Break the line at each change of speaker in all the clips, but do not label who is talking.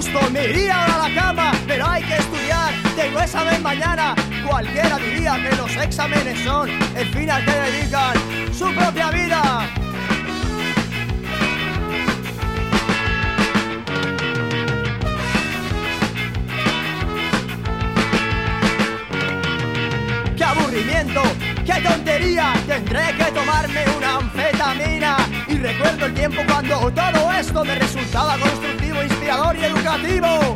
gusto me iría ahora a la cama, pero hay que estudiar, tengo examen mañana. Cualquiera diría que los exámenes son el fin al que dedican su propia vida. ¡Qué aburrimiento! ¡Qué tontería! Tendré que tomarme una anfetamina. Y recuerdo el tiempo cuando todo esto me resultaba constructivo, inspirador y educativo.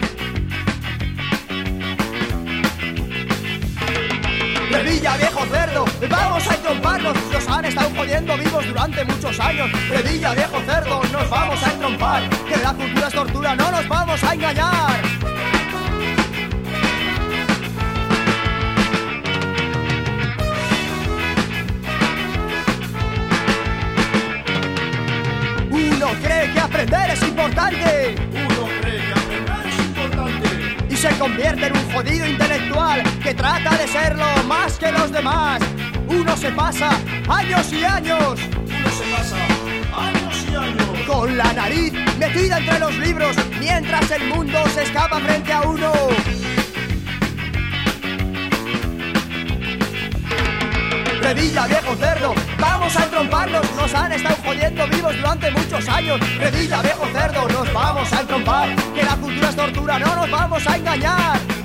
Revilla, viejo cerdo, vamos a entromparnos. Nos han estado jodiendo vivos durante muchos años. Revilla, viejo cerdo, nos vamos a entrompar. Que la cultura es tortura, no nos vamos a engañar. Uno cree que aprender es importante. Y se convierte en un jodido intelectual que trata de serlo más que los demás. Uno se pasa años y años. Con la nariz metida entre los libros, mientras el mundo se escapa frente a uno. Revilla, viejo cerdo, vamos a entromparnos. Nos han estado jodiendo vivos durante muchos años. Revilla, viejo cerdo, nos vamos a entrompar. Que la cultura es tortura, no nos vamos a engañar.